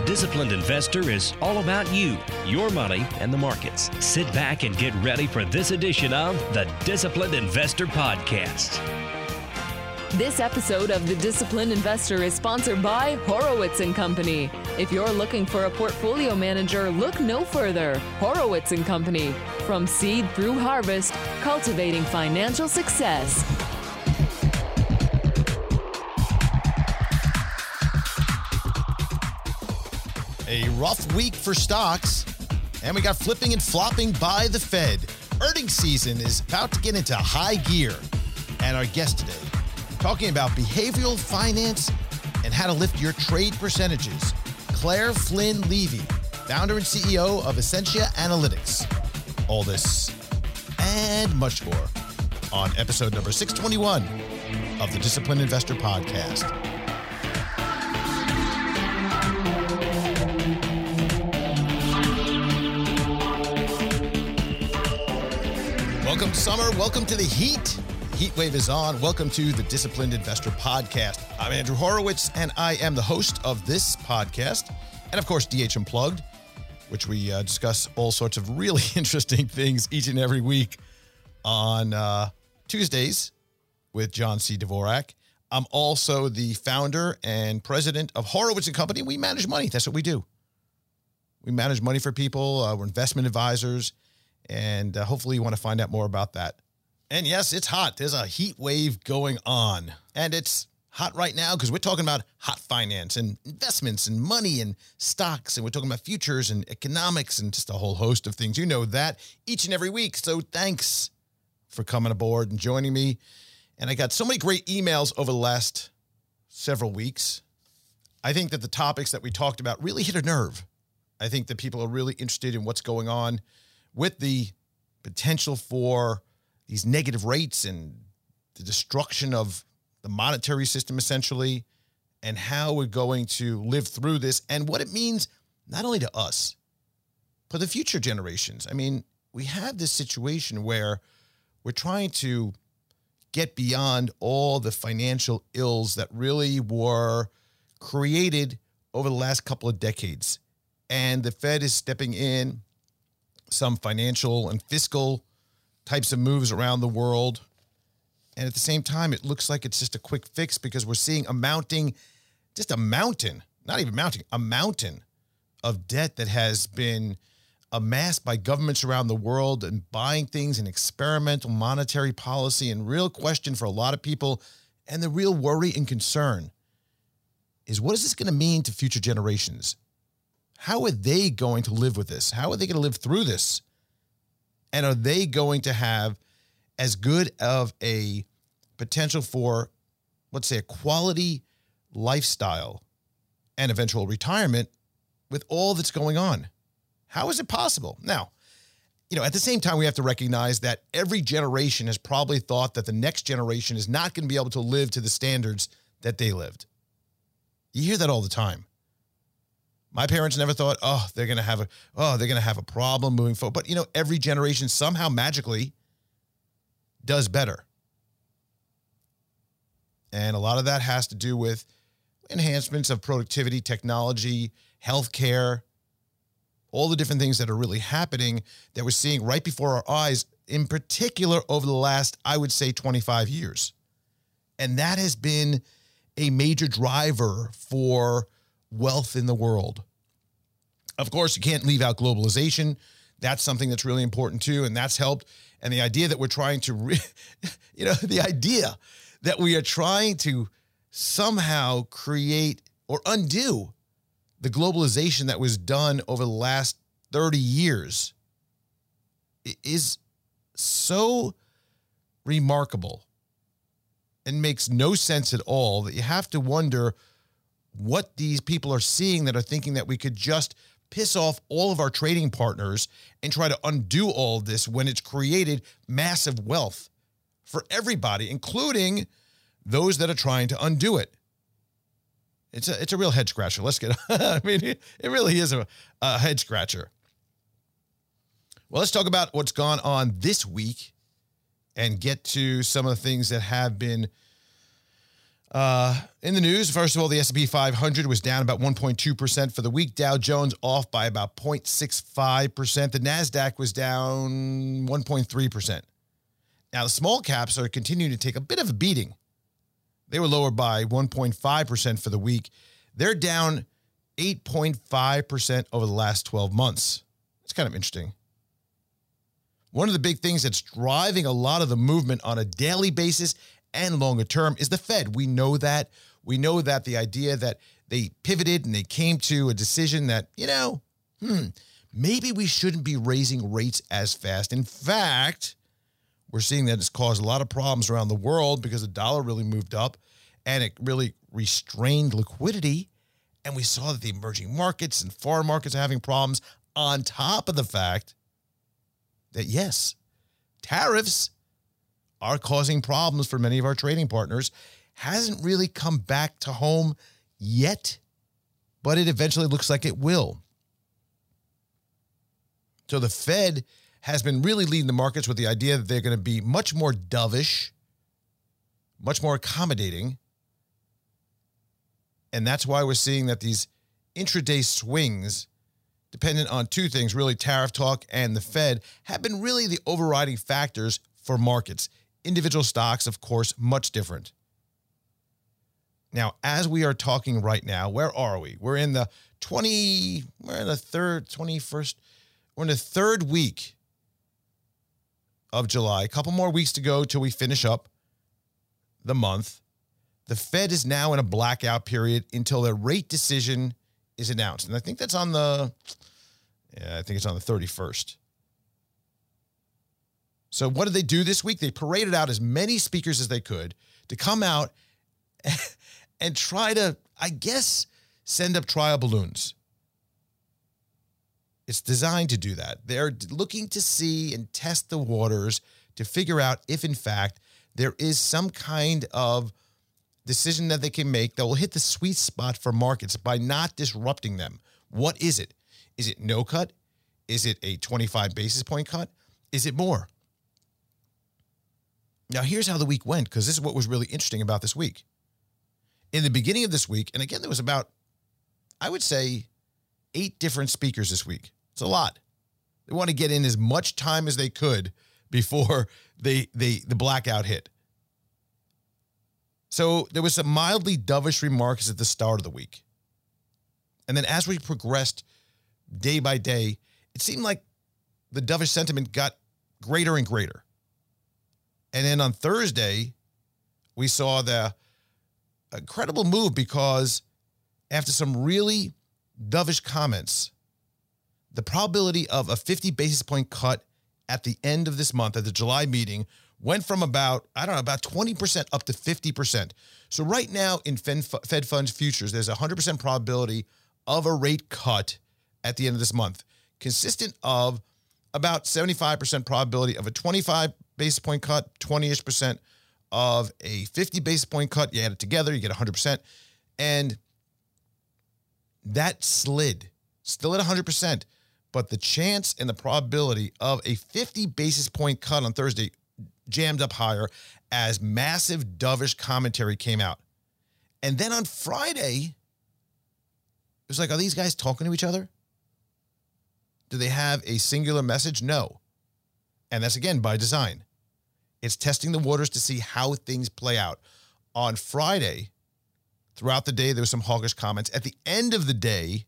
Disciplined Investor is all about you, your money, and the markets. Sit back and get ready for this edition of the Disciplined Investor Podcast. This episode of The Disciplined Investor is sponsored by Horowitz & Company. If you're looking for a portfolio manager, look no further. Horowitz & Company. From seed through harvest, cultivating financial success. A rough week for stocks, and we got flipping and flopping by the Fed. Earnings season is about to get into high gear. And our guest today, talking about behavioral finance and how to lift your trade percentages, Claire Flynn Levy, founder and CEO of Essentia Analytics. All this and much more on episode number 621 of the Disciplined Investor Podcast. Welcome to summer. Welcome to the heat. Heat wave is on. Welcome to the Disciplined Investor Podcast. I'm Andrew Horowitz, and I am the host of this podcast. And of course, DH Unplugged, which we discuss all sorts of really interesting things each and every week on Tuesdays with John C. Dvorak. I'm also the founder and president of Horowitz & Company. We manage money. That's what we do. We manage money for people. We're investment advisors. And hopefully you want to find out more about that. And yes, it's hot. There's a heat wave going on. And it's hot right now because we're talking about hot finance and investments and money and stocks. And we're talking about futures and economics and just a whole host of things. You know that each and every week. So thanks for coming aboard and joining me. And I got so many great emails over the last several weeks. I think that the topics that we talked about really hit a nerve. I think that people are really interested in what's going on with the potential for these negative rates and the destruction of the monetary system, essentially, and how we're going to live through this and what it means not only to us, but the future generations. I mean, we have this situation where we're trying to get beyond all the financial ills that really were created over the last couple of decades. And the Fed is stepping in some financial and fiscal types of moves around the world. And at the same time, it looks like it's just a quick fix because we're seeing a mountain of debt that has been amassed by governments around the world and buying things in experimental monetary policy. And real question for a lot of people, and the real worry and concern is, what is this going to mean to future generations? How are they going to live with this? How are they going to live through this? And are they going to have as good of a potential for, let's say, a quality lifestyle and eventual retirement with all that's going on? How is it possible? Now, at the same time, we have to recognize that every generation has probably thought that the next generation is not going to be able to live to the standards that they lived. You hear that all the time. My parents never thought, they're going to have a problem moving forward. But, every generation somehow magically does better. And a lot of that has to do with enhancements of productivity, technology, healthcare, all the different things that are really happening that we're seeing right before our eyes, in particular over the last, I would say, 25 years. And that has been a major driver for wealth in the world. Of course, you can't leave out globalization. That's something that's really important too, and that's helped. And the idea that we're trying to, the idea that we are trying to somehow create or undo the globalization that was done over the last 30 years is so remarkable and makes no sense at all that you have to wonder what these people are seeing that are thinking that we could just piss off all of our trading partners and try to undo all this when it's created massive wealth for everybody, including those that are trying to undo it. It's a real head scratcher. Let's get, it really is a head scratcher. Well, let's talk about what's gone on this week and get to some of the things that have been In the news, first of all, the S&P 500 was down about 1.2% for the week. Dow Jones off by about 0.65%. The NASDAQ was down 1.3%. Now, the small caps are continuing to take a bit of a beating. They were lower by 1.5% for the week. They're down 8.5% over the last 12 months. It's kind of interesting. One of the big things that's driving a lot of the movement on a daily basis and longer term is the Fed. We know that. We know that the idea that they pivoted and they came to a decision that, maybe we shouldn't be raising rates as fast. In fact, we're seeing that it's caused a lot of problems around the world because the dollar really moved up and it really restrained liquidity. And we saw that the emerging markets and foreign markets are having problems on top of the fact that, yes, tariffs are causing problems for many of our trading partners. Hasn't really come back to home yet, but it eventually looks like it will. So the Fed has been really leading the markets with the idea that they're going to be much more dovish, much more accommodating. And that's why we're seeing that these intraday swings, dependent on two things, really tariff talk and the Fed, have been really the overriding factors for markets. Individual stocks, of course, much different. Now, as we are talking right now, where are we? We're in the third week of July. A couple more weeks to go till we finish up the month. The Fed is now in a blackout period until their rate decision is announced. And I think that's on the 31st. So what did they do this week? They paraded out as many speakers as they could to come out and try to, I guess, send up trial balloons. It's designed to do that. They're looking to see and test the waters to figure out if, in fact, there is some kind of decision that they can make that will hit the sweet spot for markets by not disrupting them. What is it? Is it no cut? Is it a 25 basis point cut? Is it more? Now, here's how the week went, because this is what was really interesting about this week. In the beginning of this week, and again, there was about, I would say, 8 different speakers this week. It's a lot. They want to get in as much time as they could before the blackout hit. So there was some mildly dovish remarks at the start of the week. And then as we progressed day by day, it seemed like the dovish sentiment got greater and greater. And then on Thursday, we saw the incredible move because after some really dovish comments, the probability of a 50 basis point cut at the end of this month, at the July meeting, went from about 20% up to 50%. So right now in Fed funds futures, there's a 100% probability of a rate cut at the end of this month, consistent of about 75% probability of a 25 basis point cut, 20-ish% of a 50 basis point cut. You add it together, you get 100%. And that slid, still at 100%. But the chance and the probability of a 50 basis point cut on Thursday jammed up higher as massive dovish commentary came out. And then on Friday, it was like, are these guys talking to each other? Do they have a singular message? No. And that's, again, by design. It's testing the waters to see how things play out. On Friday, throughout the day, there were some hawkish comments. At the end of the day,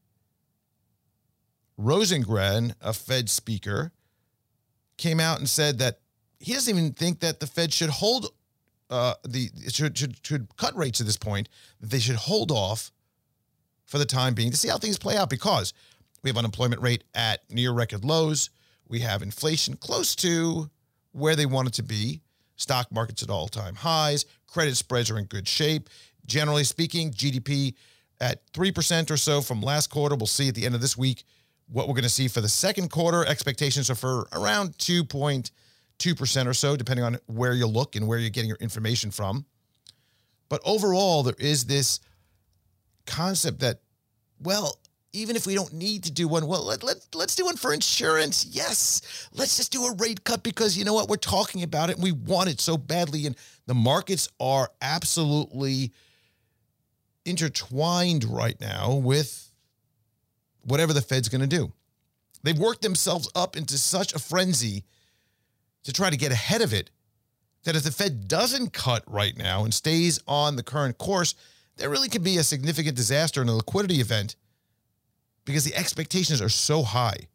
Rosengren, a Fed speaker, came out and said that he doesn't even think that the Fed should hold should cut rates at this point, that they should hold off for the time being to see how things play out, because we have unemployment rate at near record lows. We have inflation close to where they want it to be. Stock markets at all-time highs. Credit spreads are in good shape. Generally speaking, GDP at 3% or so from last quarter. We'll see at the end of this week what we're going to see for the second quarter. Expectations are for around 2.2% or so, depending on where you look and where you're getting your information from. But overall, there is this concept that, well, even if we don't need to do one, well, let's do one for insurance. Yes, let's just do a rate cut because you know what? We're talking about it and we want it so badly. And the markets are absolutely intertwined right now with whatever the Fed's going to do. They've worked themselves up into such a frenzy to try to get ahead of it that if the Fed doesn't cut right now and stays on the current course, there really could be a significant disaster and a liquidity event because the expectations are so high.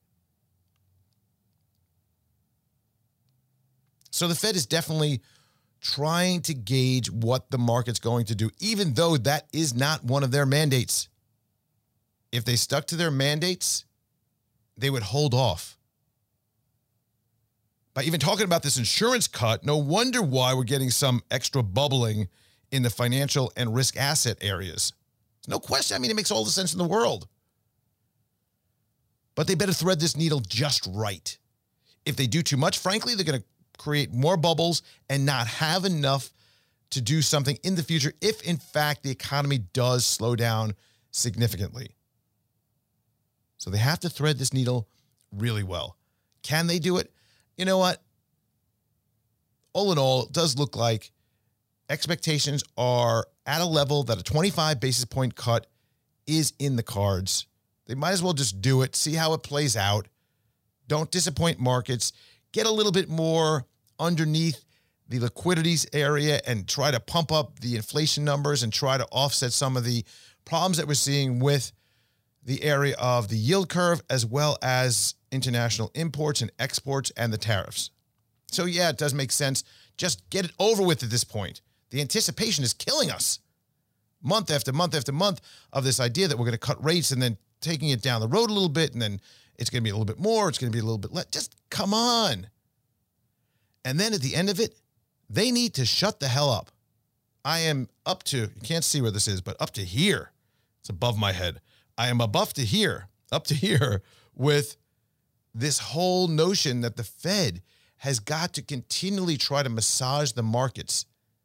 So the Fed is definitely trying to gauge what the market's going to do, even though that is not one of their mandates. If they stuck to their mandates, they would hold off. By even talking about this insurance cut, no wonder why we're getting some extra bubbling in the financial and risk asset areas. No question. I mean, it makes all the sense in the world. But they better thread this needle just right. If they do too much, frankly, they're going to create more bubbles and not have enough to do something in the future if, in fact, the economy does slow down significantly. So they have to thread this needle really well. Can they do it? You know what? All in all, it does look like expectations are at a level that a 25 basis point cut is in the cards. They might as well just do it, see how it plays out. Don't disappoint markets. Get a little bit more underneath the liquidities area and try to pump up the inflation numbers and try to offset some of the problems that we're seeing with the area of the yield curve as well as international imports and exports and the tariffs. So yeah, it does make sense. Just get it over with at this point. The anticipation is killing us. Month after month after month of this idea that we're going to cut rates and then taking it down the road a little bit and then it's going to be a little bit more, it's going to be a little bit less. Just come on. And then at the end of it, they need to shut the hell up. I am up to, you can't see where this is, but up to here. It's above my head. I am up to here with this whole notion that the Fed has got to continually try to massage the markets.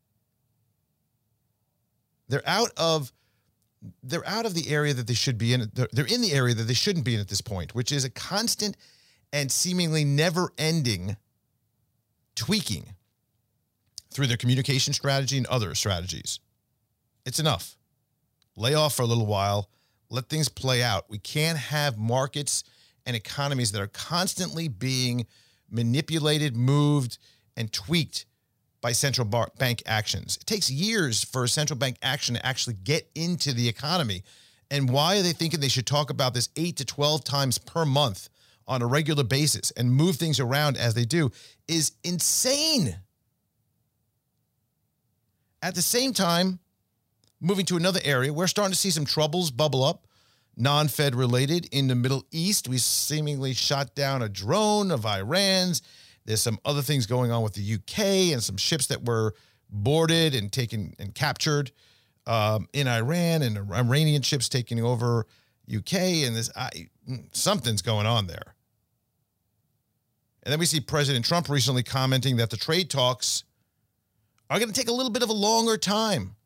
They're out of the area that they should be in. They're in the area that they shouldn't be in at this point, which is a constant and seemingly never-ending tweaking through their communication strategy and other strategies. It's enough. Lay off for a little while. Let things play out. We can't have markets and economies that are constantly being manipulated, moved, and tweaked by central bank actions. It takes years for a central bank action to actually get into the economy. And why are they thinking they should talk about this 8 to 12 times per month on a regular basis and move things around as they do is insane. At the same time, moving to another area, we're starting to see some troubles bubble up, non-Fed related in the Middle East. We seemingly shot down a drone of Iran's. There's some other things going on with the UK and some ships that were boarded and taken and captured in Iran and Iranian ships taking over UK. And something's going on there. And then we see President Trump recently commenting that the trade talks are going to take a little bit of a longer time.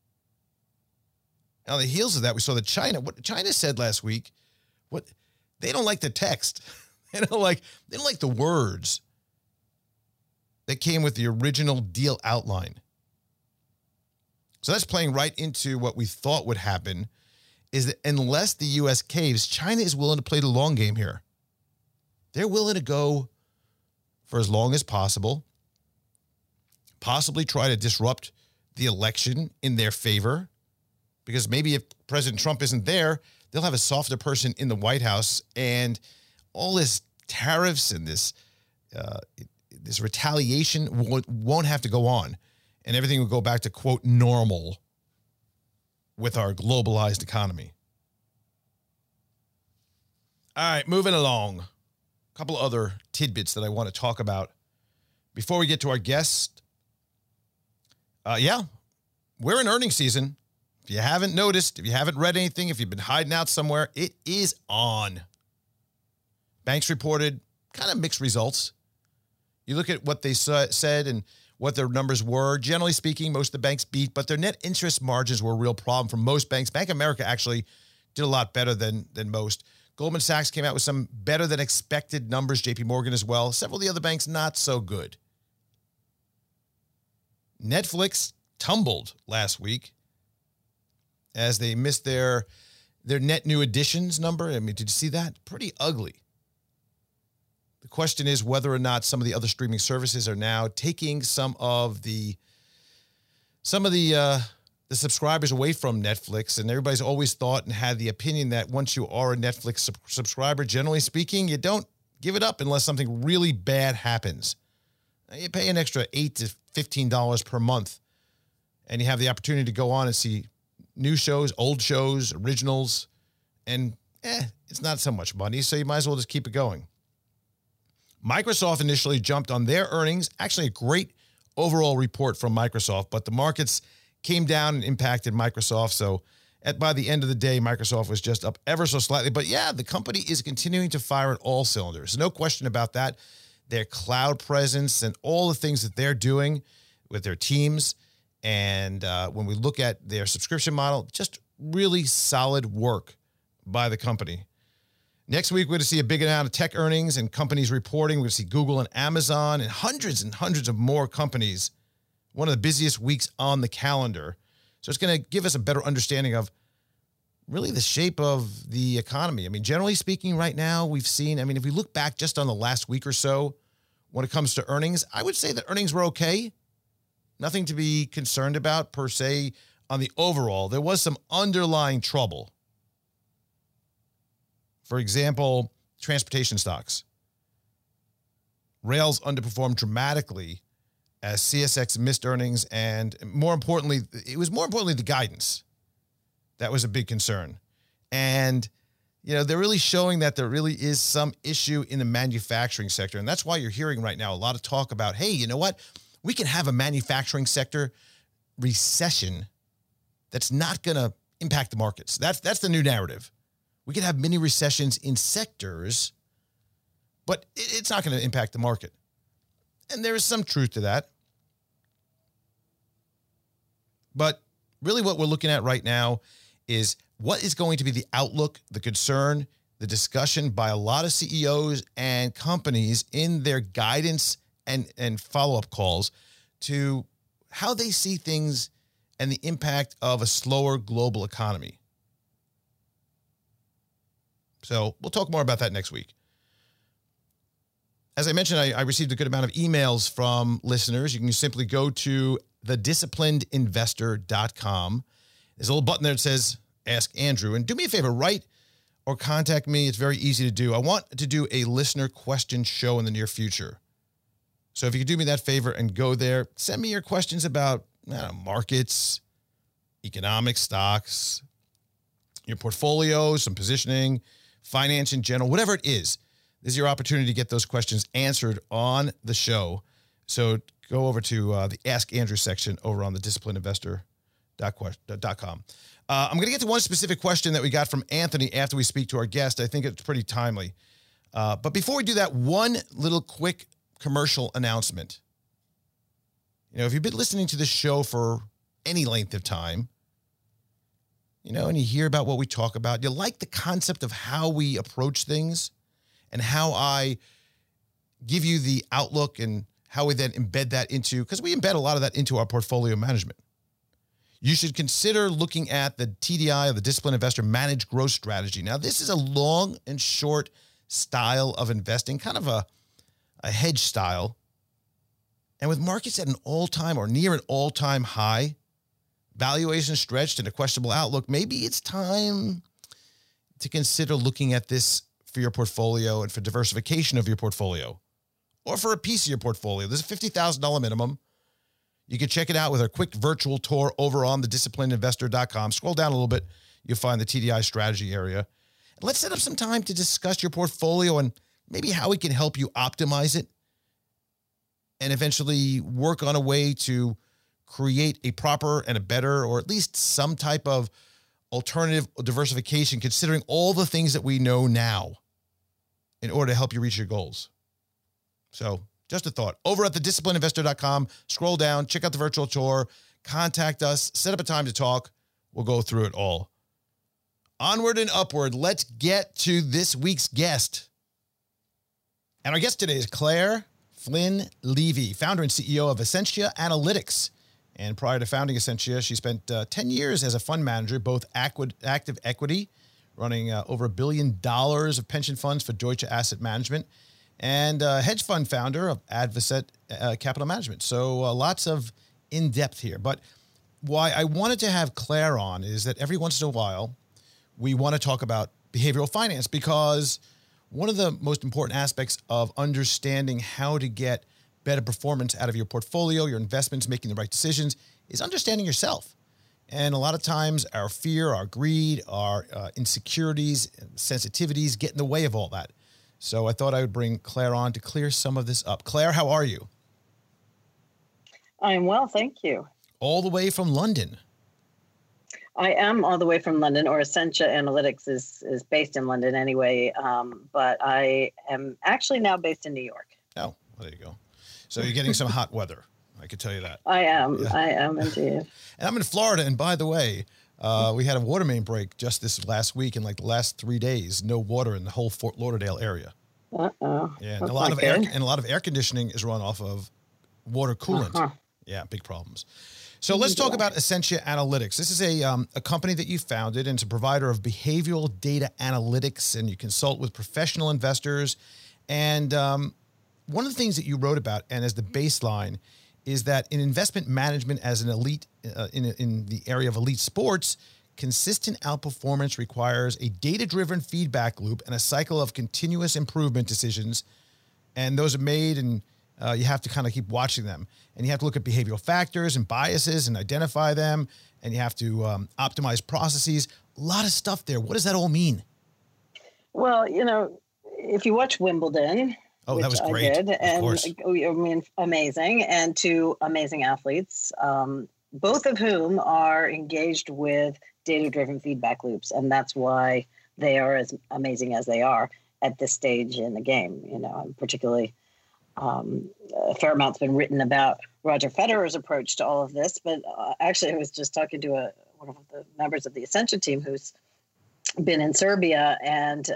On the heels of that, we saw that what China said last week, they don't like the text. They don't like the words that came with the original deal outline. So that's playing right into what we thought would happen, is that unless the U.S. caves, China is willing to play the long game here. They're willing to go for as long as possible, possibly try to disrupt the election in their favor, because maybe if President Trump isn't there, they'll have a softer person in the White House, and all this tariffs and this retaliation won't have to go on, and everything will go back to, quote, normal with our globalized economy. All right, moving along. A couple other tidbits that I want to talk about before we get to our guest. We're in earnings season. If you haven't noticed, if you haven't read anything, if you've been hiding out somewhere, it is on. Banks reported kind of mixed results. You look at what they said and what their numbers were. Generally speaking, most of the banks beat, but their net interest margins were a real problem for most banks. Bank of America actually did a lot better than most. Goldman Sachs came out with some better than expected numbers. JP Morgan as well. Several of the other banks not so good. Netflix tumbled last week as they missed their net new additions number. I mean, did you see that? Pretty ugly. The question is whether or not some of the other streaming services are now taking some of the subscribers away from Netflix. And everybody's always thought and had the opinion that once you are a Netflix subscriber, generally speaking, you don't give it up unless something really bad happens. You pay an extra $8 to $15 per month, and you have the opportunity to go on and see new shows, old shows, originals, and it's not so much money, so you might as well just keep it going. Microsoft initially jumped on their earnings. Actually, a great overall report from Microsoft, but the markets came down and impacted Microsoft. So by the end of the day, Microsoft was just up ever so slightly. But yeah, the company is continuing to fire at all cylinders. No question about that. Their cloud presence and all the things that they're doing with their teams. And when we look at their subscription model, just really solid work by the company. Next week, we're going to see a big amount of tech earnings and companies reporting. We're going to see Google and Amazon and hundreds of more companies. One of the busiest weeks on the calendar. So it's going to give us a better understanding of really the shape of the economy. I mean, generally speaking, right now we've seen, if we look back just on the last week or so, when it comes to earnings, I would say that earnings were okay. Nothing to be concerned about per se on the overall. There was some underlying trouble. For example, transportation stocks. Rails underperformed dramatically as CSX missed earnings, and more importantly, the guidance. That was a big concern. And, they're really showing that there really is some issue in the manufacturing sector. And that's why you're hearing right now a lot of talk about, hey, you know what? We can have a manufacturing sector recession that's not going to impact the markets. That's the new narrative. We can have mini recessions in sectors, but it's not going to impact the market. And there is some truth to that. But really what we're looking at right now is what is going to be the outlook, the concern, the discussion by a lot of CEOs and companies in their guidance and follow-up calls to how they see things and the impact of a slower global economy. So we'll talk more about that next week. As I mentioned, I received a good amount of emails from listeners. You can simply go to thedisciplinedinvestor.com. There's a little button there that says Ask Andrew. And do me a favor, write or contact me. It's very easy to do. I want to do a listener question show in the near future. So if you could do me that favor and go there, send me your questions about markets, economic stocks, your portfolio, some positioning, finance in general, whatever it is. This is your opportunity to get those questions answered on the show. So go over to the Ask Andrew section over on the disciplinedinvestor.com. I'm going to get to one specific question that we got from Anthony after we speak to our guest. I think it's pretty timely. But before we do that, one little quick commercial announcement. If you've been listening to this show for any length of time, and you hear about what we talk about, you like the concept of how we approach things and how I give you the outlook and how we then embed that into, because we embed a lot of that into our portfolio management. You should consider looking at the TDI, or the Disciplined Investor Managed Growth Strategy. Now, this is a long and short style of investing, kind of a hedge style. And with markets at an all-time or near an all-time high, valuation stretched and a questionable outlook, maybe it's time to consider looking at this for your portfolio and for diversification of your portfolio or for a piece of your portfolio. There's a $50,000 minimum. You can check it out with a quick virtual tour over on thedisciplinedinvestor.com. Scroll down a little bit. You'll find the TDI strategy area. And let's set up some time to discuss your portfolio and maybe how we can help you optimize it and eventually work on a way to create a proper and a better, or at least some type of alternative diversification, considering all the things that we know now in order to help you reach your goals. So just a thought. Over at thedisciplinedinvestor.com, scroll down, check out the virtual tour, contact us, set up a time to talk. We'll go through it all. Onward and upward. Let's get to this week's guest. And our guest today is Claire Flynn Levy, founder and CEO of Essentia Analytics. And prior to founding Essentia, she spent 10 years as a fund manager, both active equity, running over $1 billion of pension funds for Deutsche Asset Management, and hedge fund founder of Advocet Capital Management. So lots of in-depth here. But why I wanted to have Claire on is that every once in a while, we want to talk about behavioral finance, because one of the most important aspects of understanding how to get better performance out of your portfolio, your investments, making the right decisions, is understanding yourself. And a lot of times our fear, our greed, our insecurities, sensitivities get in the way of all that. So I thought I would bring Claire on to clear some of this up. Claire, how are you? I'm well, thank you. All the way from London. I am all the way from London, or Essentia Analytics is based in London anyway, but I am actually now based in New York. Oh, well, there you go. So you're getting some hot weather. I can tell you that. I am. Yeah. I am indeed. And I'm in Florida. And by the way, we had a water main break just this last week. In like the last 3 days, no water in the whole Fort Lauderdale area. Uh-oh. Yeah, and a lot of air conditioning is run off of water coolant. Uh-huh. Yeah, big problems. So let's talk about Essentia Analytics. This is a company that you founded, and it's a provider of behavioral data analytics, and you consult with professional investors. And one of the things that you wrote about, and as the baseline, is that in investment management as an elite, in the area of elite sports, consistent outperformance requires a data-driven feedback loop and a cycle of continuous improvement decisions. And those are made, and you have to kind of keep watching them. And you have to look at behavioral factors and biases and identify them. And you have to optimize processes. A lot of stuff there. What does that all mean? Well, if you watch Wimbledon, that was great. I did, and amazing, and two amazing athletes, both of whom are engaged with data-driven feedback loops, and that's why they are as amazing as they are at this stage in the game. Particularly, a fair amount's been written about Roger Federer's approach to all of this, but actually, I was just talking to one of the members of the Essentia team who's been in Serbia and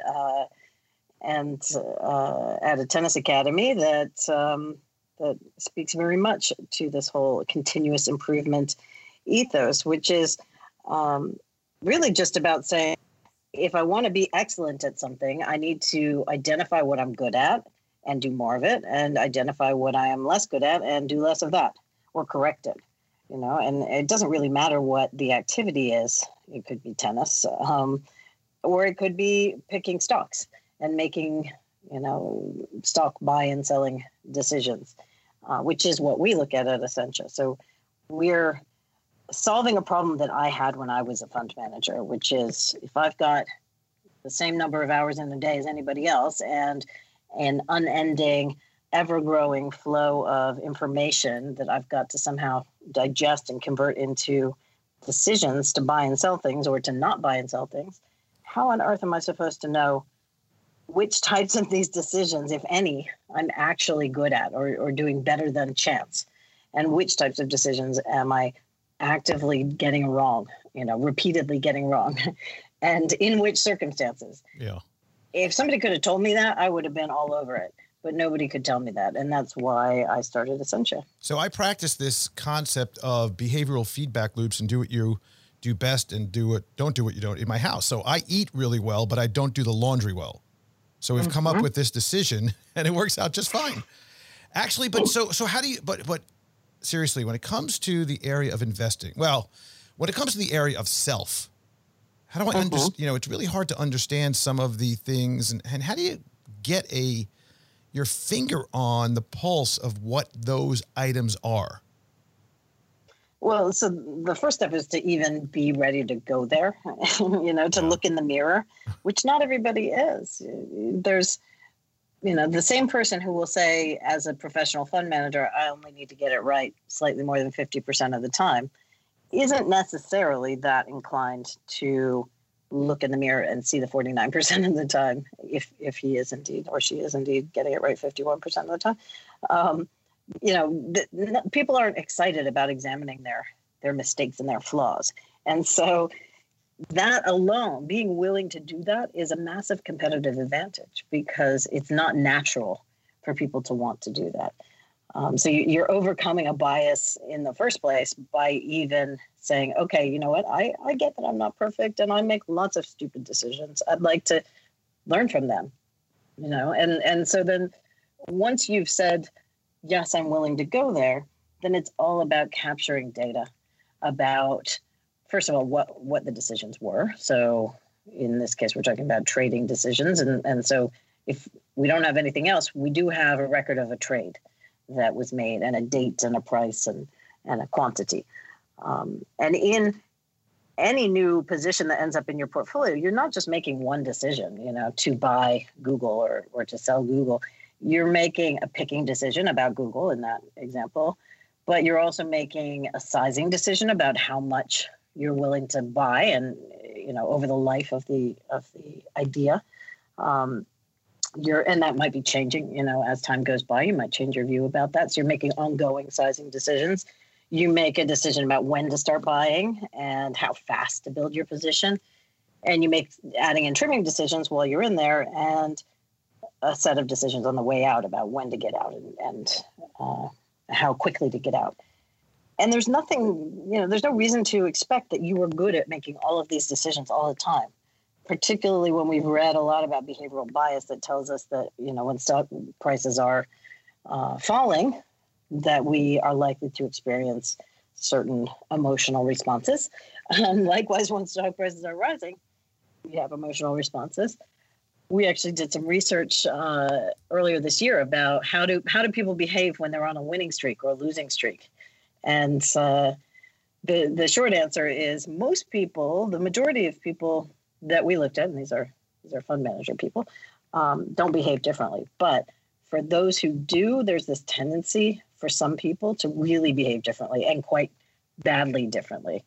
at a tennis academy that speaks very much to this whole continuous improvement ethos, which is really just about saying, if I want to be excellent at something, I need to identify what I'm good at and do more of it, and identify what I am less good at and do less of that, or correct it. And it doesn't really matter what the activity is. It could be tennis, or it could be picking stocks and making, stock buy and selling decisions, which is what we look at Essentia. So we're solving a problem that I had when I was a fund manager, which is if I've got the same number of hours in a day as anybody else and an unending, ever-growing flow of information that I've got to somehow digest and convert into decisions to buy and sell things or to not buy and sell things, how on earth am I supposed to know which types of these decisions, if any, I'm actually good at or doing better than chance? And which types of decisions am I actively getting wrong, repeatedly getting wrong? And in which circumstances? Yeah. If somebody could have told me that, I would have been all over it. But nobody could tell me that. And that's why I started Essentia. So I practice this concept of behavioral feedback loops and do what you do best and don't do what you don't in my house. So I eat really well, but I don't do the laundry well. So we've come up with this decision, and it works out just fine. Actually, but so how do you, but seriously, when it comes to the area of investing, when it comes to the area of self, how do I understand, it's really hard to understand some of the things, and how do you get your finger on the pulse of what those items are? Well, so the first step is to even be ready to go there, to look in the mirror, which not everybody is. There's, the same person who will say, as a professional fund manager, I only need to get it right slightly more than 50% of the time, isn't necessarily that inclined to look in the mirror and see the 49% of the time, if he is indeed, or she is indeed getting it right 51% of the time. People aren't excited about examining their mistakes and their flaws. And so that alone, being willing to do that, is a massive competitive advantage because it's not natural for people to want to do that. So you're overcoming a bias in the first place by even saying, okay, you know what, I get that I'm not perfect and I make lots of stupid decisions. I'd like to learn from them, and so then once you've said, yes, I'm willing to go there, then it's all about capturing data about, first of all, what the decisions were. So in this case, we're talking about trading decisions. And so if we don't have anything else, we do have a record of a trade that was made and a date and a price and a quantity. And in any new position that ends up in your portfolio, you're not just making one decision, to buy Google or to sell Google. You're making a picking decision about Google in that example, but you're also making a sizing decision about how much you're willing to buy and, over the life of the idea. And that might be changing, as time goes by. You might change your view about that. So you're making ongoing sizing decisions. You make a decision about when to start buying and how fast to build your position. And you make adding and trimming decisions while you're in there, and a set of decisions on the way out about when to get out and how quickly to get out. And there's nothing, there's no reason to expect that you are good at making all of these decisions all the time, particularly when we've read a lot about behavioral bias that tells us that, when stock prices are falling, that we are likely to experience certain emotional responses. Likewise, when stock prices are rising, we have emotional responses. We actually did some research earlier this year about how do people behave when they're on a winning streak or a losing streak. And the short answer is most people, the majority of people that we looked at, and these are fund manager people, don't behave differently. But for those who do, there's this tendency for some people to really behave differently and quite badly differently.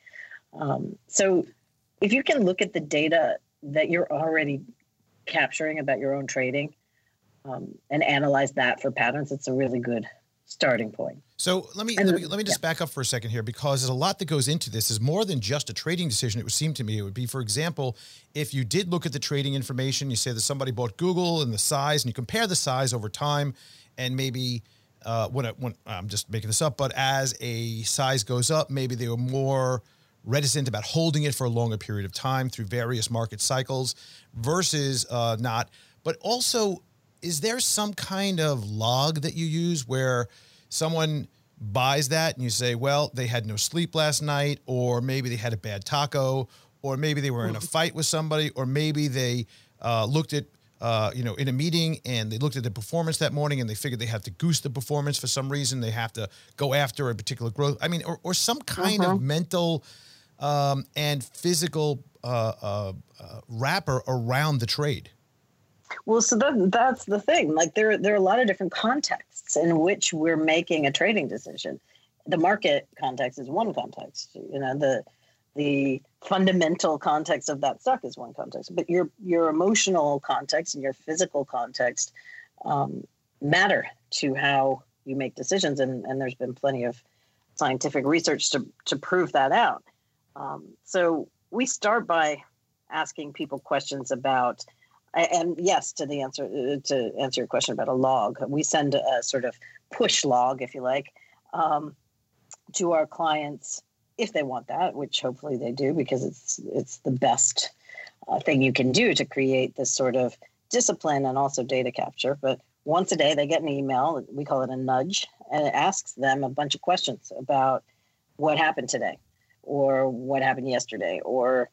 So if you can look at the data that you're already capturing about your own trading and analyze that for patterns, it's a really good starting point. So let me just back up for a second here, because there's a lot that goes into this. Is more than just a trading decision. It would seem to me it would be, for example, if you did look at the trading information, you say that somebody bought Google and the size, and you compare the size over time, and maybe when I'm just making this up, but as a size goes up, maybe they were more reticent about holding it for a longer period of time through various market cycles versus not. But also, is there some kind of log that you use where someone buys that and you say, well, they had no sleep last night, or maybe they had a bad taco, or maybe they were in a fight with somebody, or maybe they looked at, in a meeting and they looked at the performance that morning and they figured they have to goose the performance for some reason. They have to go after a particular growth. I mean, or some kind of mental and physical wrapper around the trade. Well, so that's the thing. Like there are a lot of different contexts in which we're making a trading decision. The market context is one context. The fundamental context of that stock is one context, but your emotional context and your physical context matter to how you make decisions. And there's been plenty of scientific research to prove that out. So we start by asking people questions about, and yes, to answer your question about a log, we send a sort of push log, if you like, to our clients if they want that, which hopefully they do, because it's the best thing you can do to create this sort of discipline and also data capture. But once a day, they get an email, we call it a nudge, and it asks them a bunch of questions about what happened today or what happened yesterday, or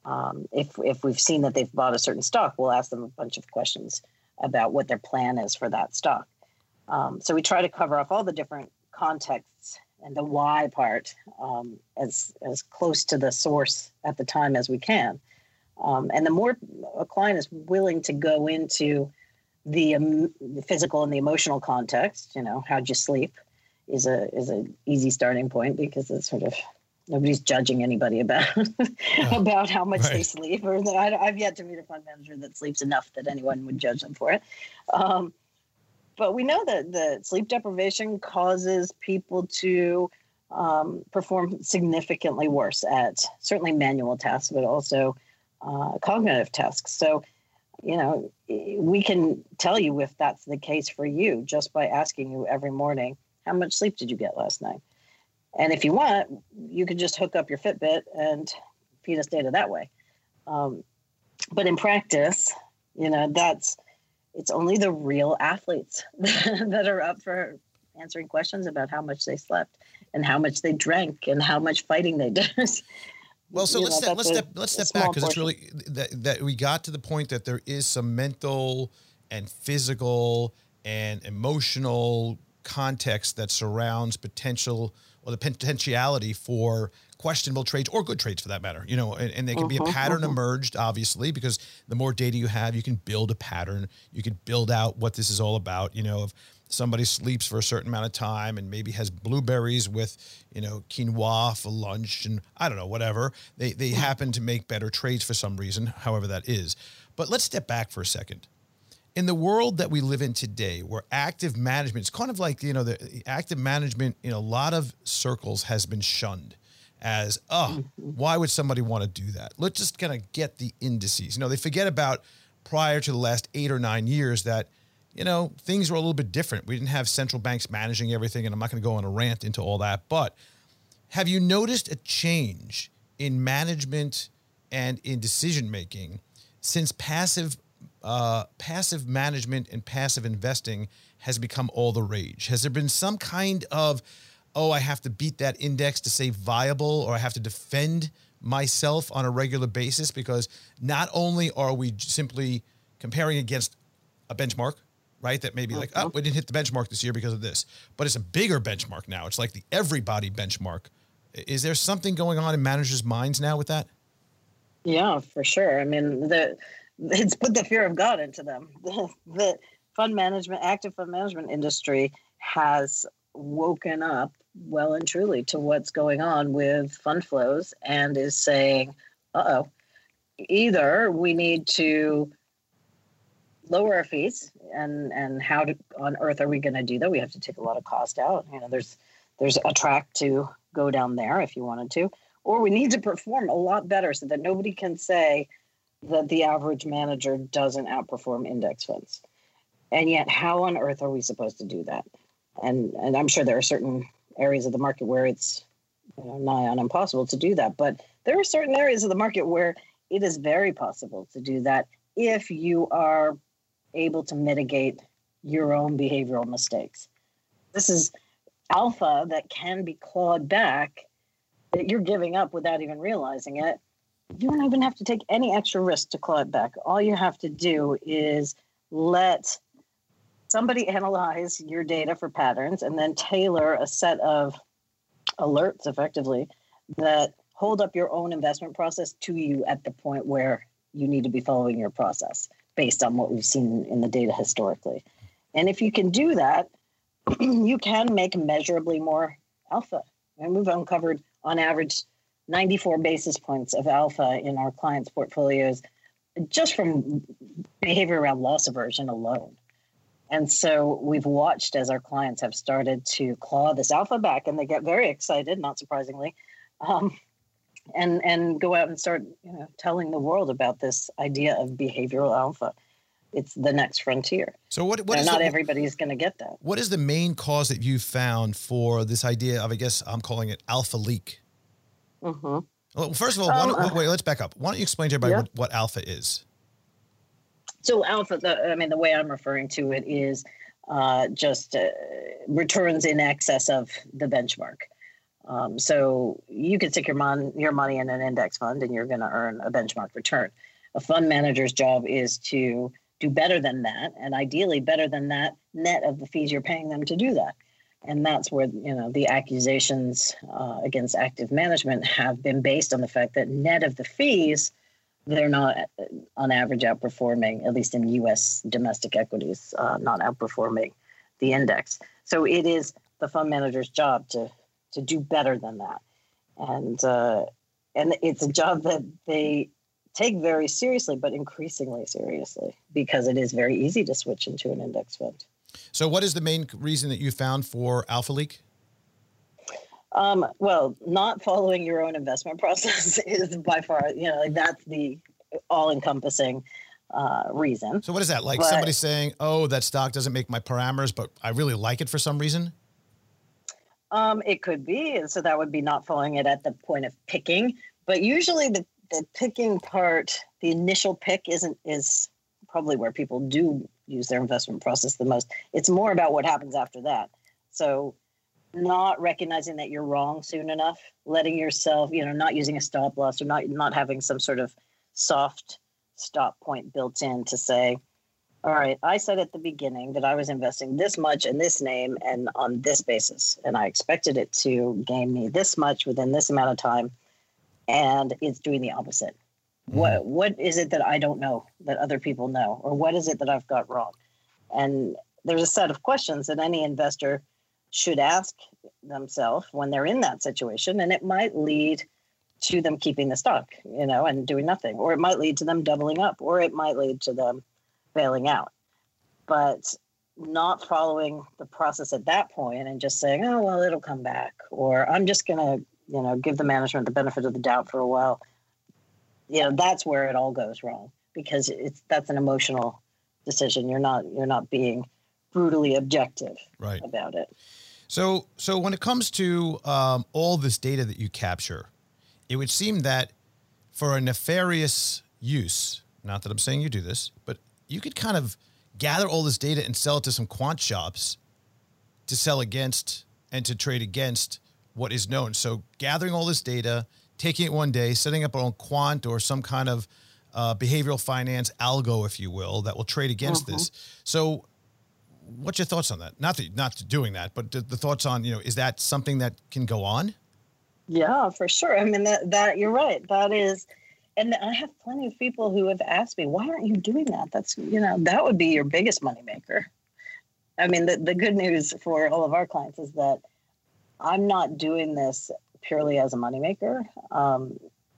if we've seen that they've bought a certain stock, we'll ask them a bunch of questions about what their plan is for that stock. So we try to cover off all the different contexts and the why part as close to the source at the time as we can. And the more a client is willing to go into the physical and the emotional context, how'd you sleep is a easy starting point, because it's sort of nobody's judging anybody about about how much they sleep. Or I've yet to meet a fund manager that sleeps enough that anyone would judge them for it. But we know that the sleep deprivation causes people to perform significantly worse at certainly manual tasks, but also cognitive tasks. So, we can tell you if that's the case for you just by asking you every morning, how much sleep did you get last night? And if you want, you could just hook up your Fitbit and feed us data that way. But in practice, it's only the real athletes that are up for answering questions about how much they slept and how much they drank and how much fighting they did. Well, so let's step back, because it's really that we got to the point that there is some mental and physical and emotional context that surrounds potential or the potentiality for questionable trades or good trades for that matter, and there can be a pattern emerged, obviously, because the more data you have, you can build a pattern. You can build out what this is all about. If somebody sleeps for a certain amount of time and maybe has blueberries with, quinoa for lunch and I don't know, whatever, they happen to make better trades for some reason, however that is. But let's step back for a second. In the world that we live in today, where active management, it's kind of like, the active management in a lot of circles has been shunned as, why would somebody want to do that? Let's just kind of get the indices. They forget about prior to the last 8 or 9 years that, things were a little bit different. We didn't have central banks managing everything, and I'm not going to go on a rant into all that. But have you noticed a change in management and in decision-making since passive management and passive investing has become all the rage? Has there been some kind of, I have to beat that index to stay viable, or I have to defend myself on a regular basis? Because not only are we simply comparing against a benchmark, right? That may be like, we didn't hit the benchmark this year because of this, but it's a bigger benchmark now. It's like the everybody benchmark. Is there something going on in managers' minds now with that? Yeah, for sure. I mean, it's put the fear of God into them. The active fund management industry has woken up well and truly to what's going on with fund flows and is saying, either we need to lower our fees, and how on earth are we going to do that? We have to take a lot of cost out. There's a track to go down there if you wanted to, or we need to perform a lot better so that nobody can say that the average manager doesn't outperform index funds. And yet, how on earth are we supposed to do that? And I'm sure there are certain areas of the market where it's nigh on impossible to do that. But there are certain areas of the market where it is very possible to do that if you are able to mitigate your own behavioral mistakes. This is alpha that can be clawed back, that you're giving up without even realizing it. You don't even have to take any extra risk to claw it back. All you have to do is let somebody analyze your data for patterns and then tailor a set of alerts effectively that hold up your own investment process to you at the point where you need to be following your process based on what we've seen in the data historically. And if you can do that, you can make measurably more alpha. And we've uncovered, on average, 94 basis points of alpha in our clients' portfolios just from behavior around loss aversion alone. And so we've watched as our clients have started to claw this alpha back, and they get very excited, not surprisingly, and go out and start telling the world about this idea of behavioral alpha. It's the next frontier. So not everybody's going to get that. What is the main cause that you found for this idea of, I guess I'm calling it alpha leak? Mm-hmm. Well, first of all, wait, let's back up. Why don't you explain to everybody what alpha is? So alpha, the way I'm referring to it is just returns in excess of the benchmark. So you can stick your money in an index fund and you're going to earn a benchmark return. A fund manager's job is to do better than that, and ideally better than that net of the fees you're paying them to do that. And that's where the accusations against active management have been based on the fact that net of the fees, they're not on average outperforming, at least in U.S. domestic equities, not outperforming the index. So it is the fund manager's job to do better than that, and it's a job that they take very seriously, but increasingly seriously, because it is very easy to switch into an index fund. So what is the main reason that you found for alpha leak? Well, not following your own investment process is by far, like that's the all-encompassing reason. So what is that? Like somebody saying, oh, that stock doesn't make my parameters, but I really like it for some reason? It could be. And so that would be not following it at the point of picking. But usually the picking part, the initial pick is probably where people do use their investment process the most. It's more about what happens after that. So not recognizing that you're wrong soon enough, letting yourself, not using a stop loss or not having some sort of soft stop point built in to say, all right, I said at the beginning that I was investing this much in this name and on this basis, and I expected it to gain me this much within this amount of time, and it's doing the opposite. Mm-hmm. What is it that I don't know that other people know, or what is it that I've got wrong? And there's a set of questions that any investor should ask themselves when they're in that situation, and it might lead to them keeping the stock, and doing nothing, or it might lead to them doubling up, or it might lead to them bailing out. But not following the process at that point and just saying, oh, well, it'll come back, or I'm just going to, give the management the benefit of the doubt for a while. That's where it all goes wrong, because that's an emotional decision. You're not being brutally objective about it. So when it comes to all this data that you capture, it would seem that for a nefarious use, not that I'm saying you do this, but you could kind of gather all this data and sell it to some quant shops to sell against and to trade against what is known. So gathering all this data, taking it one day, setting up our own quant or some kind of behavioral finance algo, if you will, that will trade against this. So what's your thoughts on that? Not doing that, but the thoughts on, is that something that can go on? Yeah, for sure. I mean, that you're right. That is, and I have plenty of people who have asked me, why aren't you doing that? That's, that would be your biggest moneymaker. I mean, the good news for all of our clients is that I'm not doing this purely as a moneymaker. I'm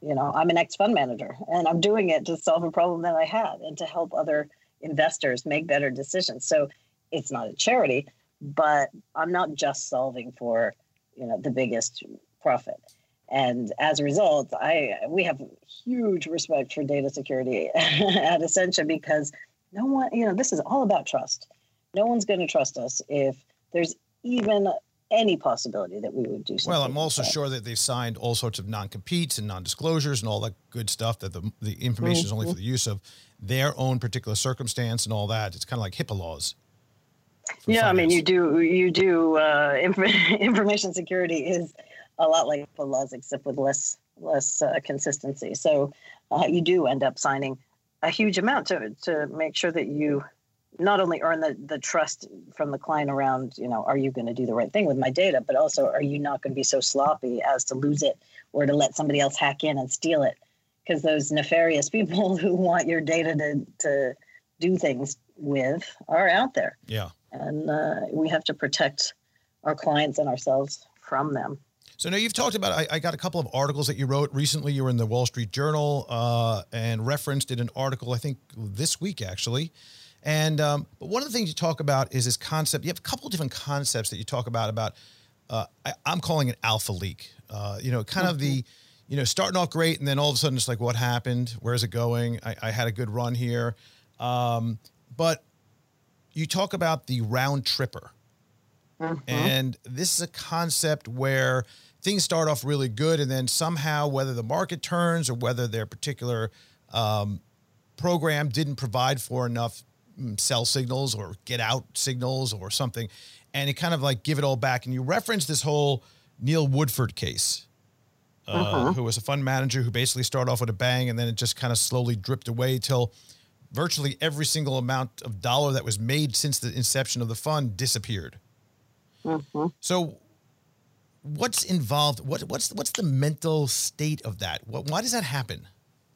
an ex-fund manager, and I'm doing it to solve a problem that I had and to help other investors make better decisions. So it's not a charity, but I'm not just solving for, the biggest profit. And as a result, we have huge respect for data security at Essentia, because no one, this is all about trust. No one's going to trust us if there's even any possibility that we would do something. Well, I'm also sure that they signed all sorts of non-competes and non-disclosures and all that good stuff, that the information is only for the use of their own particular circumstance and all that. It's kind of like HIPAA laws. Yeah, finance. I mean, you do. Information security is a lot like HIPAA laws, except with less consistency. So you do end up signing a huge amount to make sure that you not only earn the trust from the client around, are you going to do the right thing with my data, but also, are you not going to be so sloppy as to lose it or to let somebody else hack in and steal it? Because those nefarious people who want your data to do things with are out there. Yeah. And we have to protect our clients and ourselves from them. So now you've talked about, I got a couple of articles that you wrote recently. You were in the Wall Street Journal and referenced in an article, I think this week actually. And but one of the things you talk about is this concept. You have a couple of different concepts that you talk about I'm calling it alpha leak. Kind of the, starting off great, and then all of a sudden it's like, what happened? Where's it going? I had a good run here. But you talk about the round tripper. And this is a concept where things start off really good, and then somehow, whether the market turns or whether their particular program didn't provide for enough sell signals or get out signals or something, and it kind of like give it all back. And you reference this whole Neil Woodford case, who was a fund manager who basically started off with a bang, and then it just kind of slowly dripped away till virtually every single amount of dollar that was made since the inception of the fund disappeared. So what's involved? What's the mental state of that? Why does that happen?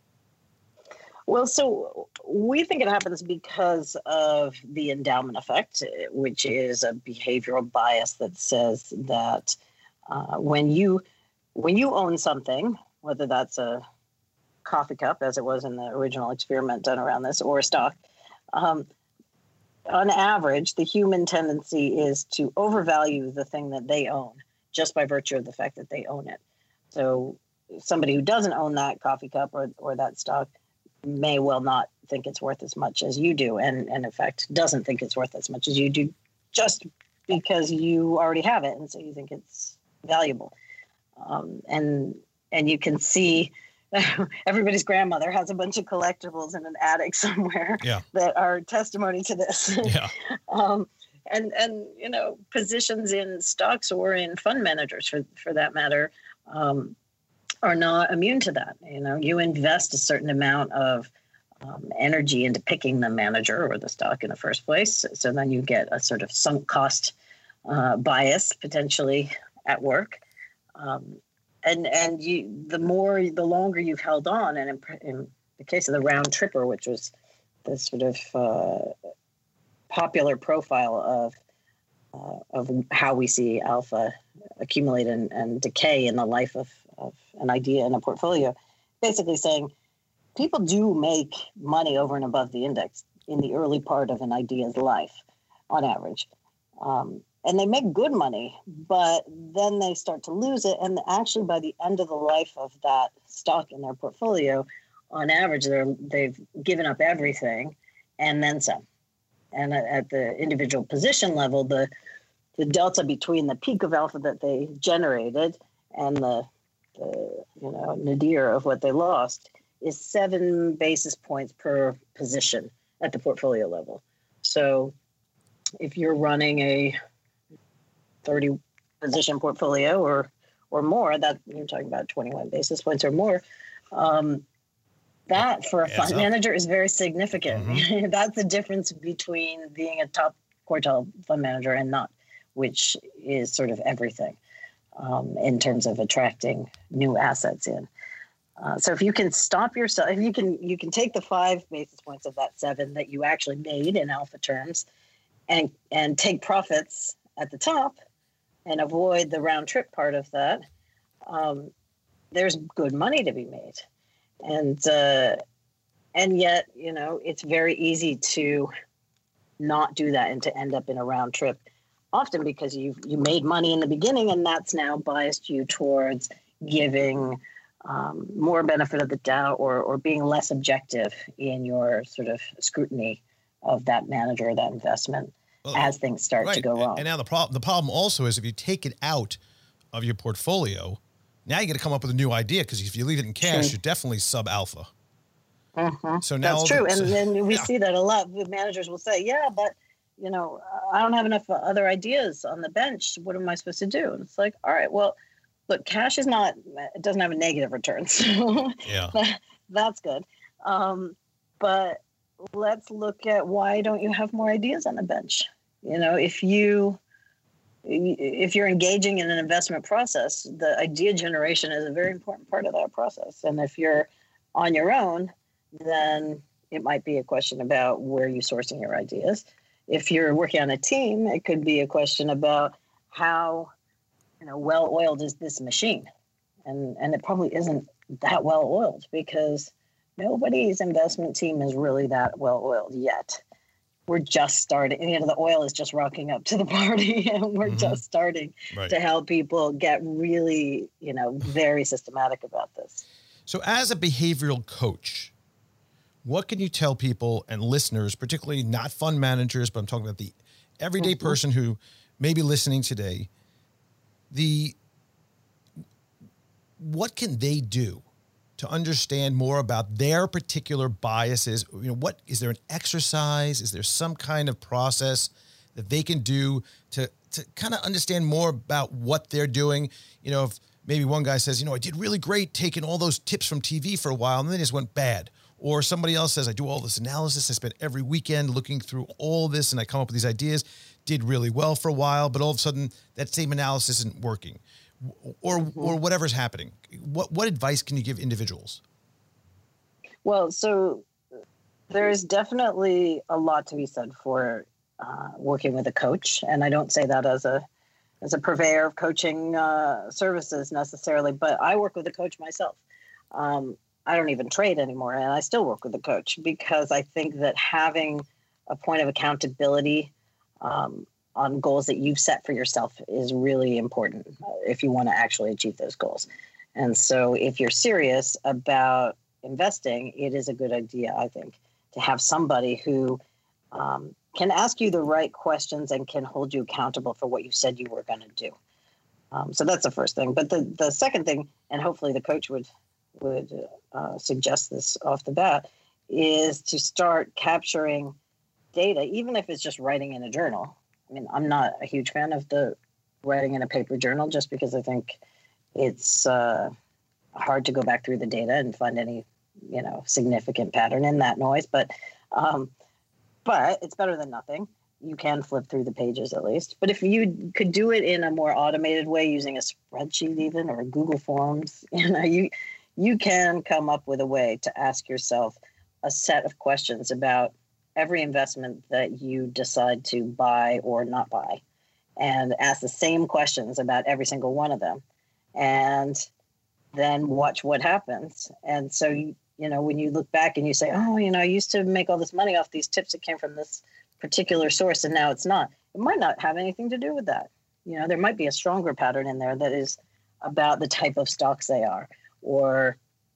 Well, so we think it happens because of the endowment effect, which is a behavioral bias that says that when you own something, whether that's a coffee cup, as it was in the original experiment done around this, or a stock, on average, the human tendency is to overvalue the thing that they own just by virtue of the fact that they own it. So somebody who doesn't own that coffee cup or that stock may well not think it's worth as much as you do, and in fact doesn't think it's worth as much as you do, just because you already have it, and so you think it's valuable. And you can see everybody's grandmother has a bunch of collectibles in an attic somewhere that are testimony to this. Yeah. And you know, positions in stocks or in fund managers, for that matter, are not immune to that. You know, you invest a certain amount of energy into picking the manager or the stock in the first place, so then you get a sort of sunk cost bias potentially at work. And you, the longer you've held on, and in the case of the round tripper, which was the sort of popular profile of how we see alpha accumulate and decay in the life of an idea in a portfolio, basically saying people do make money over and above the index in the early part of an idea's life, on average. And they make good money, but then they start to lose it. And actually, by the end of the life of that stock in their portfolio, on average, they've given up everything and then some. And at the individual position level, the delta between the peak of alpha that they generated and the nadir of what they lost is 7 basis points per position at the portfolio level. So if you're running a 30 position portfolio or more, that you're talking about 21 basis points or more, that for a fund manager is very significant. Mm-hmm. That's the difference between being a top quartile fund manager and not, which is sort of everything in terms of attracting new assets in. So if you can stop yourself, if you can take the 5 basis points of that 7 that you actually made in alpha terms and take profits at the top and avoid the round trip part of that, there's good money to be made. And yet, you know, it's very easy to not do that and to end up in a round trip, often because you made money in the beginning, and that's now biased you towards giving more benefit of the doubt or being less objective in your sort of scrutiny of that manager or that investment as things start to go wrong. And now the problem also is if you take it out of your portfolio, now you got to come up with a new idea, because if you leave it in cash, you're definitely sub-alpha. Mm-hmm. So now that's true. And then we see that a lot. The managers will say, yeah, but, you know, I don't have enough other ideas on the bench. What am I supposed to do? And it's like, all right, well, look, cash it doesn't have a negative return. So that's good. But let's look at, why don't you have more ideas on the bench? You know, if you're engaging in an investment process, the idea generation is a very important part of that process. And if you're on your own, then it might be a question about where you're sourcing your ideas. If you're working on a team, it could be a question about how, you know, well-oiled is this machine? And it probably isn't that well-oiled, because nobody's investment team is really that well-oiled yet. We're just starting, you know, the oil is just rocking up to the party, and we're just starting to help people get really, you know, very systematic about this. So as a behavioral coach, what can you tell people and listeners, particularly not fund managers, but I'm talking about the everyday person who may be listening today, what can they do to understand more about their particular biases? You know, what is there an exercise? Is there some kind of process that they can do to kind of understand more about what they're doing? You know, if maybe one guy says, you know, I did really great taking all those tips from TV for a while, and then it just went bad. Or somebody else says, I do all this analysis. I spent every weekend looking through all this, and I come up with these ideas, did really well for a while, but all of a sudden that same analysis isn't working. Or whatever's happening. What advice can you give individuals? Well, so there is definitely a lot to be said for working with a coach, and I don't say that as a purveyor of coaching services necessarily, but I work with a coach myself. I don't even trade anymore, and I still work with a coach, because I think that having a point of accountability on goals that you've set for yourself is really important if you want to actually achieve those goals. And so if you're serious about investing, it is a good idea, I think, to have somebody who can ask you the right questions and can hold you accountable for what you said you were going to do. So that's the first thing. But the second thing, and hopefully the coach would suggest this off the bat, is to start capturing data, even if it's just writing in a journal. I mean, I'm not a huge fan of the writing in a paper journal just because I think it's hard to go back through the data and find any, significant pattern in that noise. But it's better than nothing. You can flip through the pages at least. But if you could do it in a more automated way using a spreadsheet even or Google Forms, you can come up with a way to ask yourself a set of questions about every investment that you decide to buy or not buy, and ask the same questions about every single one of them, and then watch what happens. And so, when you look back and you say, oh, I used to make all this money off these tips that came from this particular source, and now it's not. It might not have anything to do with that. There might be a stronger pattern in there that is about the type of stocks they are, or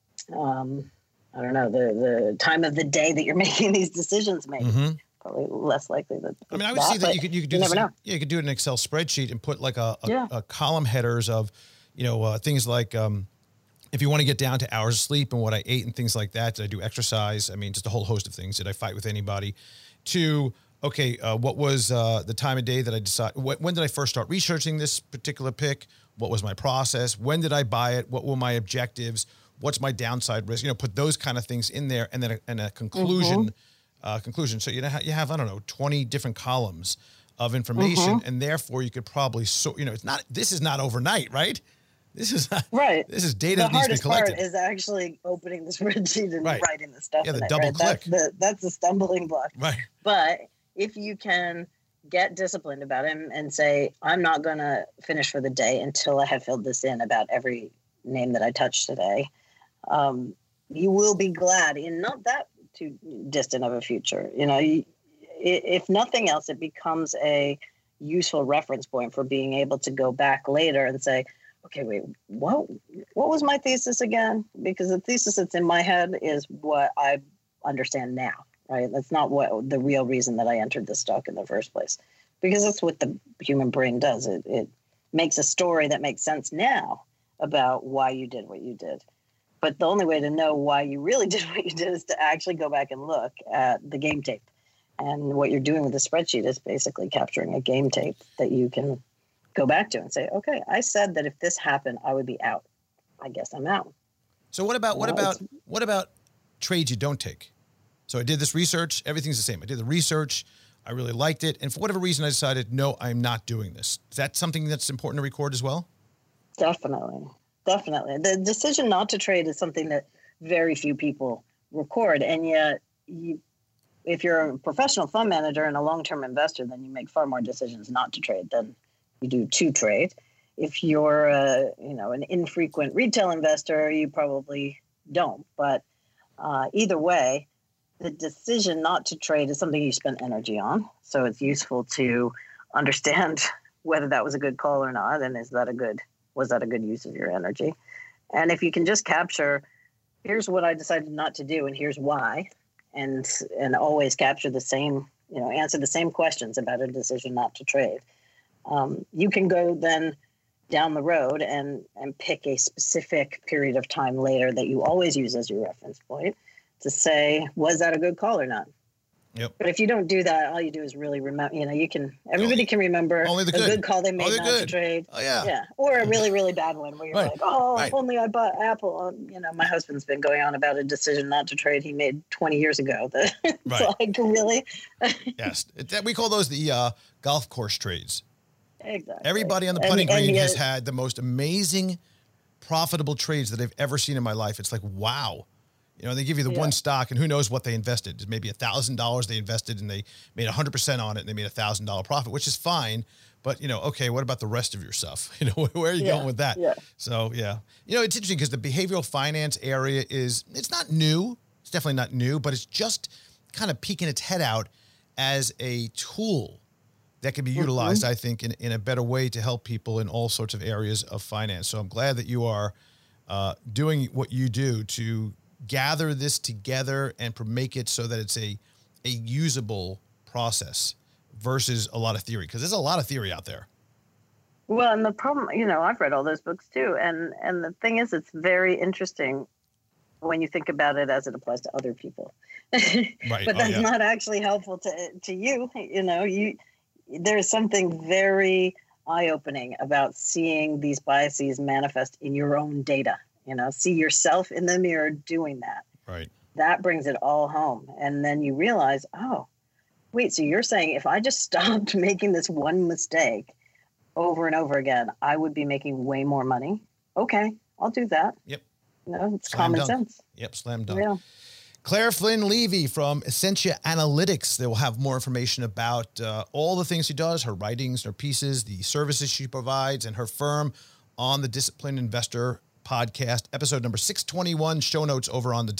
I don't know, the time of the day that you're making these decisions, maybe. Mm-hmm. Probably less likely that. I mean, I would see that you could do this. Yeah, you could do it in an Excel spreadsheet and put like a column headers of, things like if you want to get down to hours of sleep and what I ate and things like that. Did I do exercise? I mean, just a whole host of things. Did I fight with anybody? To what was the time of day that I decided? When did I first start researching this particular pick? What was my process? When did I buy it? What were my objectives? What's my downside risk? Put those kind of things in there, and then a conclusion. Conclusion. So you have I don't know 20 different columns of information, and therefore you could probably it's not. This is not overnight, right? This is not, right. This is data the that needs to be collected. The hardest part is actually opening the spreadsheet and writing the stuff. Yeah, the in double it, click. That's the stumbling block. Right. But if you can get disciplined about it and say, I'm not going to finish for the day until I have filled this in about every name that I touched today. You will be glad in not that too distant of a future. If nothing else, it becomes a useful reference point for being able to go back later and say, okay, wait, what was my thesis again? Because the thesis that's in my head is what I understand now, right? That's not what the real reason that I entered this stock in the first place, because that's what the human brain does. It makes a story that makes sense now about why you did what you did. But the only way to know why you really did what you did is to actually go back and look at the game tape. And what you're doing with the spreadsheet is basically capturing a game tape that you can go back to and say, okay, I said that if this happened, I would be out. I guess I'm out. So what about trades you don't take? So I did this research. Everything's the same. I did the research. I really liked it. And for whatever reason, I decided, no, I'm not doing this. Is that something that's important to record as well? Definitely. The decision not to trade is something that very few people record. And yet, if you're a professional fund manager and a long-term investor, then you make far more decisions not to trade than you do to trade. If you're an infrequent retail investor, you probably don't. But either way, the decision not to trade is something you spend energy on. So it's useful to understand whether that was a good call or not, and was that a good use of your energy? And if you can just capture, here's what I decided not to do, and here's why, and always capture the same, answer the same questions about a decision not to trade. You can go then down the road and pick a specific period of time later that you always use as your reference point to say, was that a good call or not? Yep. But if you don't do that, all you do is really remember, everybody can remember a good call they made not to trade. Oh, yeah. Yeah. Or a really, really bad one where you're if only I bought Apple. My husband's been going on about a decision not to trade he made 20 years ago. Like, really? Yes. We call those the golf course trades. Exactly. Everybody on the putting green has had the most amazing, profitable trades that I've ever seen in my life. It's like, wow. They give you the one stock, and who knows what they invested. It's maybe $1,000 they invested, and they made 100% on it, and they made $1,000 profit, which is fine. But, okay, what about the rest of your stuff? Where are you going with that? Yeah. So, yeah. It's interesting because the behavioral finance area it's not new. It's definitely not new, but it's just kind of peeking its head out as a tool that can be utilized, I think, in a better way to help people in all sorts of areas of finance. So I'm glad that you are doing what you do to gather this together and make it so that it's a usable process versus a lot of theory, because there's a lot of theory out there. Well, and the problem, I've read all those books too. And the thing is, it's very interesting when you think about it as it applies to other people. Right. But that's not actually helpful to you. There's something very eye-opening about seeing these biases manifest in your own data. See yourself in the mirror doing that. Right. That brings it all home. And then you realize, oh, wait, so you're saying if I just stopped making this one mistake over and over again, I would be making way more money? Okay, I'll do that. Yep. It's common sense. Yep, slam dunk. Yeah. Claire Flynn Levy from Essentia Analytics. They will have more information about all the things she does, her writings, her pieces, the services she provides, and her firm on the Disciplined Investor podcast, episode number 621, show notes over on the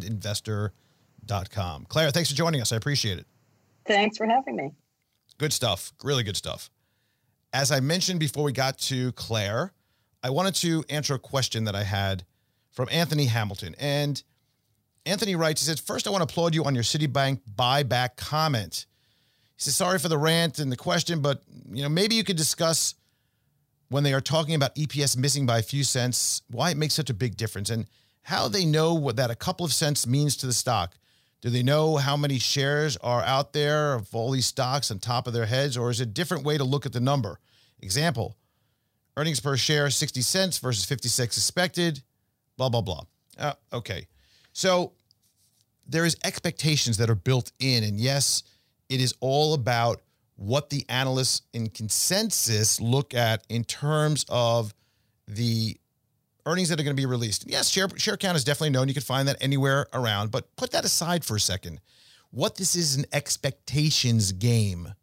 disciplinedinvestor.com. Claire, thanks for joining us. I appreciate it. Thanks for having me. Good stuff. Really good stuff. As I mentioned before we got to Claire, I wanted to answer a question that I had from Anthony Hamilton. And Anthony writes, he says, first, I want to applaud you on your Citibank buyback comment. He says, sorry for the rant and the question, but maybe you could discuss when they are talking about EPS missing by a few cents, why it makes such a big difference and how they know what that a couple of cents means to the stock. Do they know how many shares are out there of all these stocks on top of their heads, or is it a different way to look at the number? Example, earnings per share, 60 cents versus 56 expected, blah, blah, blah. Okay. So there is expectations that are built in. And yes, it is all about what the analysts in consensus look at in terms of the earnings that are going to be released. Yes, share count is definitely known. You can find that anywhere around, but put that aside for a second. What this is an expectations game.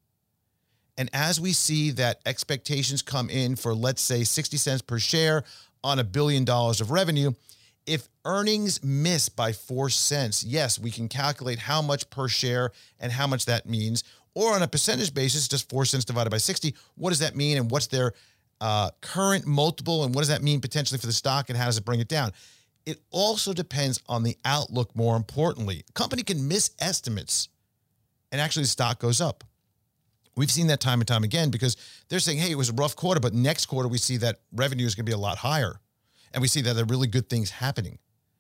And as we see that expectations come in for, let's say, 60 cents per share on $1 billion of revenue, if earnings miss by 4 cents, yes, we can calculate how much per share and how much that means. Or on a percentage basis, just 4 cents divided by 60, what does that mean? And what's their current multiple? And what does that mean potentially for the stock? And how does it bring it down? It also depends on the outlook, more importantly. A company can miss estimates and actually the stock goes up. We've seen that time and time again because they're saying, hey, it was a rough quarter, but next quarter we see that revenue is going to be a lot higher. And we see that there are really good things happening.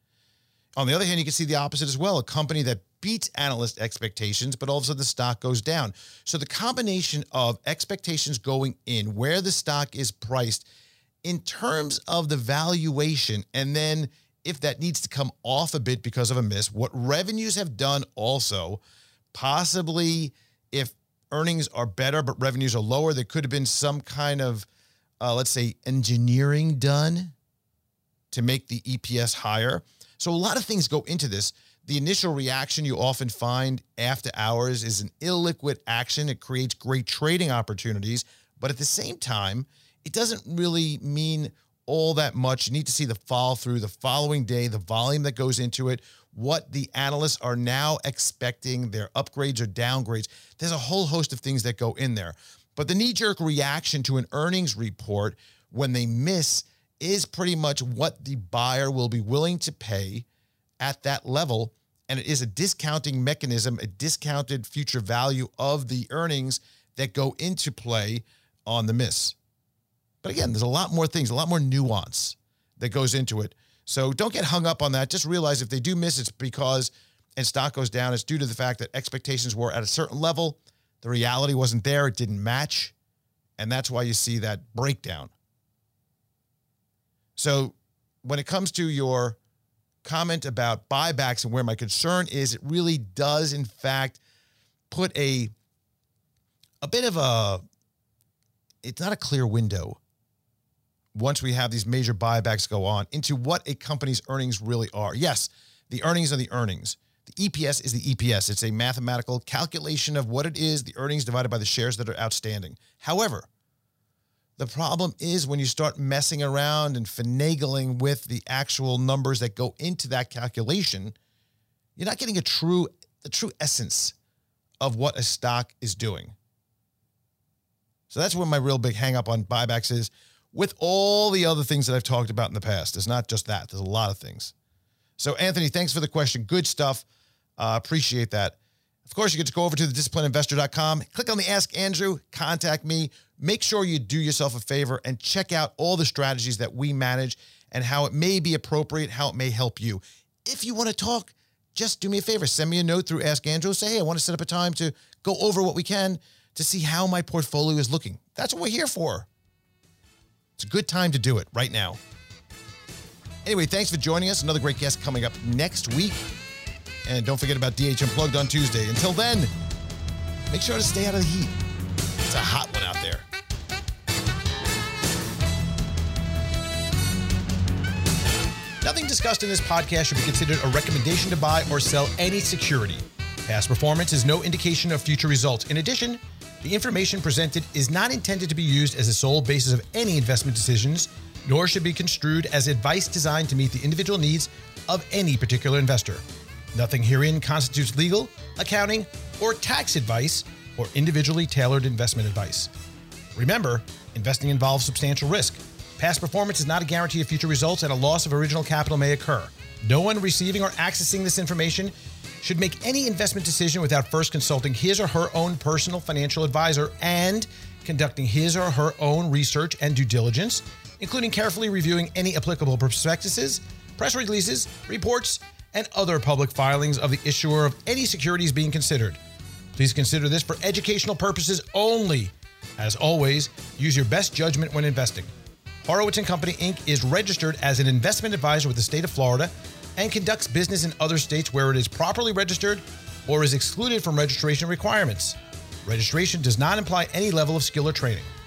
On the other hand, you can see the opposite as well. A company that beats analyst expectations, but all of a sudden the stock goes down. So the combination of expectations going in, where the stock is priced in terms of the valuation, and then if that needs to come off a bit because of a miss, what revenues have done also, possibly if earnings are better but revenues are lower, there could have been some kind of, let's say, engineering done to make the EPS higher. So a lot of things go into this. The initial reaction you often find after hours is an illiquid action. It creates great trading opportunities, but at the same time, it doesn't really mean all that much. You need to see the follow through the following day, the volume that goes into it, what the analysts are now expecting, their upgrades or downgrades. There's a whole host of things that go in there. But the knee-jerk reaction to an earnings report when they miss is pretty much what the buyer will be willing to pay at that level. And it is a discounting mechanism, a discounted future value of the earnings that go into play on the miss. But again, there's a lot more things, a lot more nuance that goes into it. So don't get hung up on that. Just realize if they do miss, it's because, and stock goes down, it's due to the fact that expectations were at a certain level. The reality wasn't there. It didn't match. And that's why you see that breakdown. So when it comes to your comment about buybacks and where my concern is, it really does, in fact, put a bit of a, it's not a clear window once we have these major buybacks go on into what a company's earnings really are. Yes, the earnings are the earnings. The EPS is the EPS. It's a mathematical calculation of what it is, the earnings divided by the shares that are outstanding. However, the problem is when you start messing around and finagling with the actual numbers that go into that calculation, you're not getting the true essence of what a stock is doing. So that's what my real big hang up on buybacks is, with all the other things that I've talked about in the past. It's not just that. There's a lot of things. So, Anthony, thanks for the question. Good stuff. Appreciate that. Of course, you can just go over to thedisciplinedinvestor.com, click on the Ask Andrew, contact me. Make sure you do yourself a favor and check out all the strategies that we manage and how it may be appropriate, how it may help you. If you want to talk, just do me a favor. Send me a note through Ask Andrew. Say, hey, I want to set up a time to go over what we can to see how my portfolio is looking. That's what we're here for. It's a good time to do it right now. Anyway, thanks for joining us. Another great guest coming up next week. And don't forget about DH Unplugged on Tuesday. Until then, make sure to stay out of the heat. It's a hot one out there. Nothing discussed in this podcast should be considered a recommendation to buy or sell any security. Past performance is no indication of future results. In addition, the information presented is not intended to be used as the sole basis of any investment decisions, nor should be construed as advice designed to meet the individual needs of any particular investor. Nothing herein constitutes legal, accounting, or tax advice or individually tailored investment advice. Remember, investing involves substantial risk. Past performance is not a guarantee of future results, and a loss of original capital may occur. No one receiving or accessing this information should make any investment decision without first consulting his or her own personal financial advisor and conducting his or her own research and due diligence, including carefully reviewing any applicable prospectuses, press releases, reports, and other public filings of the issuer of any securities being considered. Please consider this for educational purposes only. As always, use your best judgment when investing. Horowitz & Company, Inc. is registered as an investment advisor with the state of Florida and conducts business in other states where it is properly registered or is excluded from registration requirements. Registration does not imply any level of skill or training.